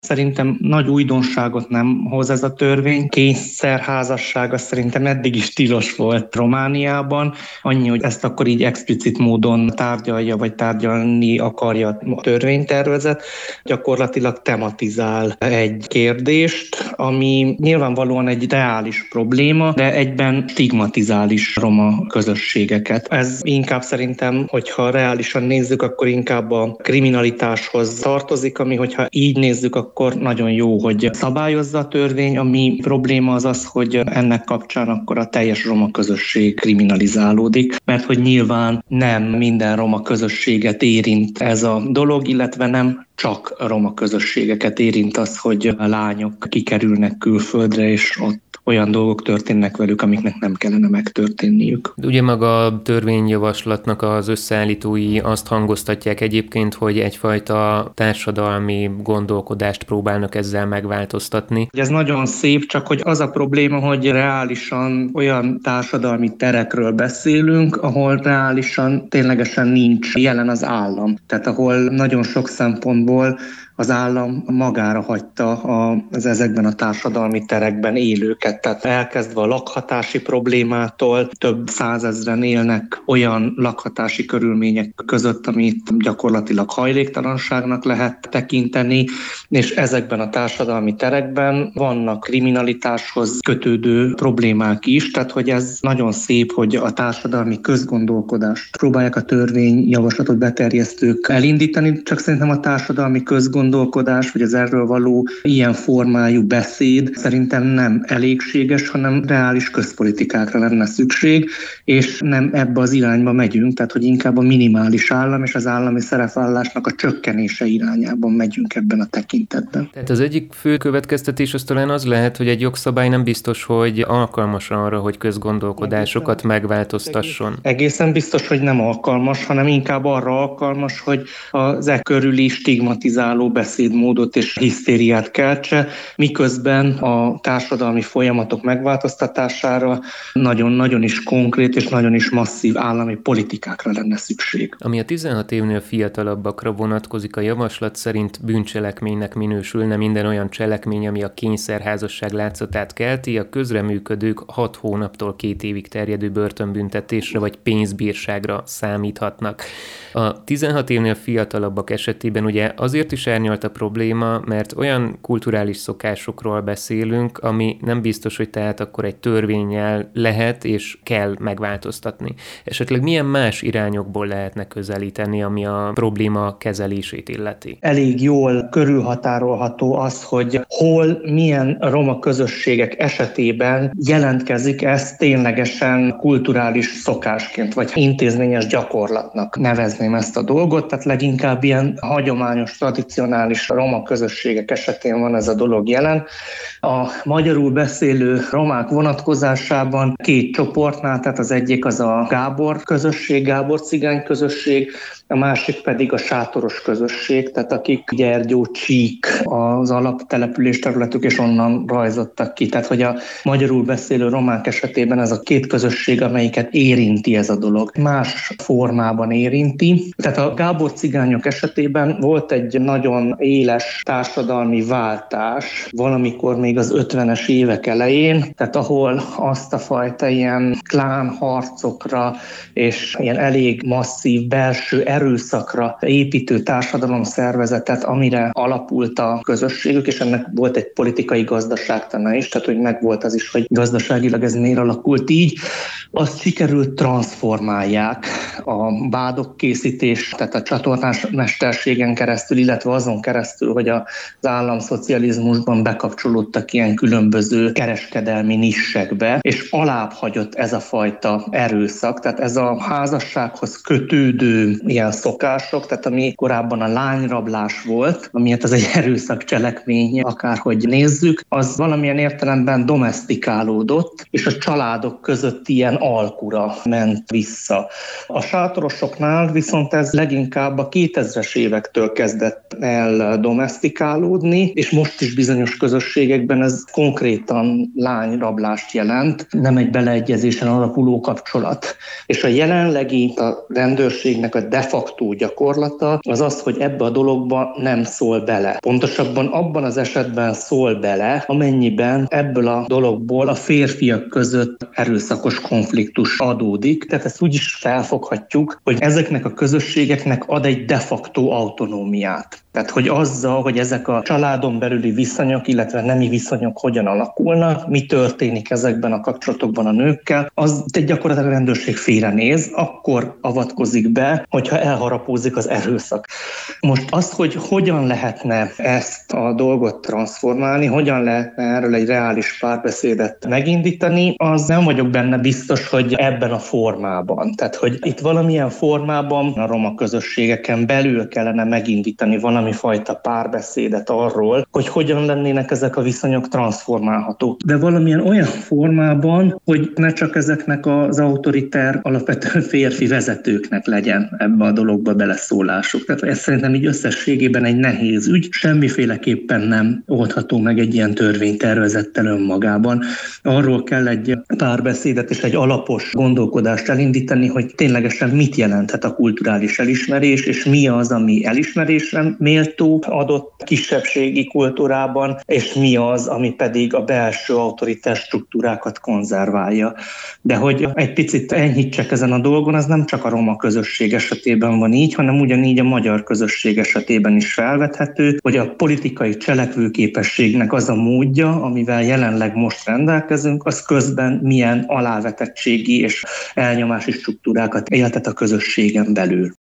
Szerintem nagy újdonságot nem hoz ez a törvény. Kényszerházassága szerintem eddig is tilos volt Romániában. Annyi, hogy ezt akkor így explicit módon tárgyalja, vagy tárgyalni akarja a törvénytervezet. Gyakorlatilag tematizál egy kérdést, ami nyilvánvalóan egy reális probléma, de egyben stigmatizál is roma közösségeket. Ez inkább szerintem, hogyha reálisan nézzük, akkor inkább a kriminalitáshoz tartozik, ami hogyha így nézzük, akkor nagyon jó, hogy szabályozza a törvény. Ami probléma az, hogy ennek kapcsán akkor a teljes roma közösség kriminalizálódik, mert hogy nyilván nem minden roma közösséget érint ez a dolog, illetve nem csak a roma közösségeket érint az, hogy a lányok kikerülnek külföldre, és ott olyan dolgok történnek velük, amiknek nem kellene megtörténniük. Ugye maga a törvényjavaslatnak az összeállítói azt hangoztatják egyébként, hogy egyfajta társadalmi gondolkodást próbálnak ezzel megváltoztatni. Ez nagyon szép, csak hogy az a probléma, hogy reálisan olyan társadalmi terekről beszélünk, ahol reálisan ténylegesen nincs jelen az állam. Tehát ahol nagyon sok szempontból az állam magára hagyta az ezekben a társadalmi terekben élőket. Tehát elkezdve a lakhatási problémától több százezren élnek olyan lakhatási körülmények között, amit gyakorlatilag hajléktalanságnak lehet tekinteni, és ezekben a társadalmi terekben vannak kriminalitáshoz kötődő problémák is, tehát hogy ez nagyon szép, hogy a társadalmi közgondolkodást próbálják a törvényjavaslatot beterjesztők elindítani, csak szerintem a társadalmi közgondolkodás, vagy az erről való ilyen formájú beszéd szerintem nem elégséges, hanem reális közpolitikákra lenne szükség, és nem ebbe az irányba megyünk, tehát hogy inkább a minimális állam és az állami szerepvállalásnak a csökkenése irányában megyünk ebben a tekintetben. Tehát az egyik fő következtetés az talán az lehet, hogy egy jogszabály nem biztos, hogy alkalmas arra, hogy közgondolkodásokat megváltoztasson. Egészen biztos, hogy nem alkalmas, hanem inkább arra alkalmas, hogy az e körüli stigmatizáló beszédmódot és hisztériát keltse, miközben a társadalmi folyamatok megváltoztatására nagyon-nagyon is konkrét és nagyon is masszív állami politikákra lenne szükség. Ami a 16 évnél fiatalabbakra vonatkozik, a javaslat szerint bűncselekménynek minősülne minden olyan cselekmény, ami a kényszerházasság látszatát kelti, a közreműködők 6 hónaptól 2 évig terjedő börtönbüntetésre vagy pénzbírságra számíthatnak. A 16 évnél fiatalabbak esetében ugye azért is árnyalt a probléma, mert olyan kulturális szokásokról beszélünk, ami nem biztos, hogy tehát akkor egy törvénnyel lehet és kell megváltoztatni. Esetleg milyen más irányokból lehetne közelíteni, ami a probléma kezelését illeti? Elég jól körülhatárolható az, hogy hol, milyen roma közösségek esetében jelentkezik ez ténylegesen kulturális szokásként, vagy intézményes gyakorlatnak nevezném ezt a dolgot, tehát leginkább ilyen hagyományos, tradicionális roma közösségek esetén van ez a dolog jelen. A magyarul beszélő romák vonatkozásában 2 csoportnál, tehát az egyik az a Gábor közösség, Gábor cigány közösség, a másik pedig a sátoros közösség, tehát akik Gyergyó, Csík az alaptelepülés területük, és onnan rajzottak ki. Tehát, hogy a magyarul beszélő romák esetében ez a 2 közösség, amelyiket érinti ez a dolog, más formában érinti. Tehát a Gábor cigányok esetében volt egy nagyon éles társadalmi váltás, valamikor még az 50-es évek elején, tehát ahol azt a fajta ilyen klánharcokra és ilyen elég masszív belső erőszakra építő társadalomszervezetet, amire alapult a közösségük, és ennek volt egy politikai gazdaságtana is, tehát hogy megvolt az is, hogy gazdaságilag ez miért alakult így, azt sikerült transformálják a vádokkészítés, tehát a csatornás mesterségen keresztül, illetve azon keresztül, hogy az államszocializmusban bekapcsolódtak ilyen különböző kereskedelmi nissekbe, és alább hagyott ez a fajta erőszak, tehát ez a házassághoz kötődő ilyen szokások, tehát ami korábban a lányrablás volt, amiért az egy erőszakcselekmény, akárhogy nézzük, az valamilyen értelemben domesztikálódott, és a családok között ilyen alkura ment vissza. A sátorosoknál viszont ez leginkább a 2000-es évektől kezdett el eldomesztikálódni, és most is bizonyos közösségekben ez konkrétan lányrablást jelent, nem egy beleegyezésen alapuló kapcsolat. És a jelenlegi a rendőrségnek a de facto gyakorlata az az, hogy ebbe a dologba nem szól bele. Pontosabban abban az esetben szól bele, amennyiben ebből a dologból a férfiak között erőszakos konfliktus adódik. Tehát ezt úgy is felfoghatjuk, hogy ezeknek a közösségeknek ad egy de facto autonómiát. Tehát, hogy azzal, hogy ezek a családon belüli viszonyok, illetve nemi viszonyok hogyan alakulnak, mi történik ezekben a kapcsolatokban a nőkkel, az gyakorlatilag a rendőrség félrenéz, akkor avatkozik be, hogyha elharapózik az erőszak. Most az, hogy hogyan lehetne ezt a dolgot transformálni, hogyan lehetne erről egy reális párbeszédet megindítani, az nem vagyok benne biztos, hogy ebben a formában. Tehát, hogy itt valamilyen formában a roma közösségeken belül kellene megindítani valami fajta párbeszédet arról, hogy hogyan lennének ezek a viszonyok transformálhatók. De valamilyen olyan formában, hogy ne csak ezeknek az autoriter, alapvetően férfi vezetőknek legyen ebbe a dologba beleszólásuk. Tehát ez szerintem így összességében egy nehéz ügy, semmiféleképpen nem oldható meg egy ilyen törvénytervezettel önmagában. Arról kell egy párbeszédet és egy alapos gondolkodást elindítani, hogy ténylegesen mit jelenthet a kulturális elismerés, és mi az, ami elismerésre méltó adott kisebbségi kultúrában, és mi az, ami pedig a belső autoritás struktúrákat konzerválja. De hogy egy picit enyhítsek ezen a dolgon, az nem csak a roma közösség esetében van így, hanem ugyanígy a magyar közösség esetében is felvethető, hogy a politikai cselekvőképességnek az a módja, amivel jelenleg most rendelkezünk, az közben milyen alávetettségi és elnyomási struktúrákat éltet a közösségen belül.